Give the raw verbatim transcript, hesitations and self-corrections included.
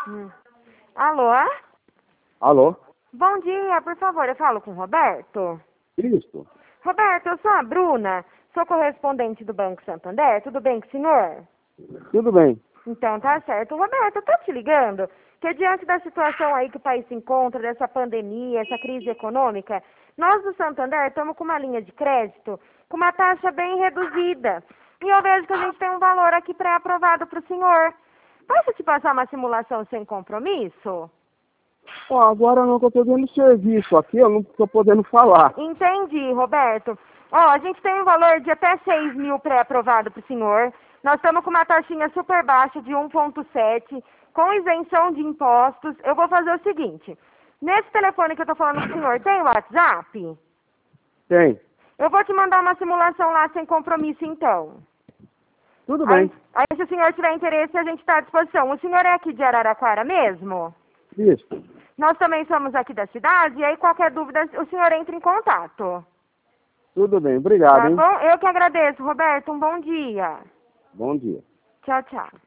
Hum. Alô? Alô? Bom dia, por favor, eu falo com o Roberto. Isso. Roberto, eu sou a Bruna, sou correspondente do Banco Santander, tudo bem com o senhor? Tudo bem. Então tá certo. Roberto, eu tô te ligando, que diante da situação aí que o país se encontra, dessa pandemia, essa crise econômica, nós do Santander estamos com uma linha de crédito com uma taxa bem reduzida. E eu vejo que a gente tem um valor aqui pré-aprovado para o senhor. Posso te passar uma simulação sem compromisso? Ó, agora eu não estou podendo serviço aqui, eu não estou podendo falar. Entendi, Roberto. Ó, a gente tem um valor de até seis mil pré-aprovado para o senhor. Nós estamos com uma taxinha super baixa de um vírgula sete, com isenção de impostos. Eu vou fazer o seguinte. Nesse telefone que eu estou falando com o senhor, tem WhatsApp? Tem. Eu vou te mandar uma simulação lá sem compromisso, então. Tudo Aí, bem. aí se o senhor tiver interesse, a gente está à disposição. O senhor é aqui de Araraquara mesmo? Isso. Nós também somos aqui da cidade, e aí qualquer dúvida, o senhor entra em contato. Tudo bem. Obrigado, Tá hein? bom? Eu que agradeço, Roberto. Um bom dia. Bom dia. Tchau, tchau.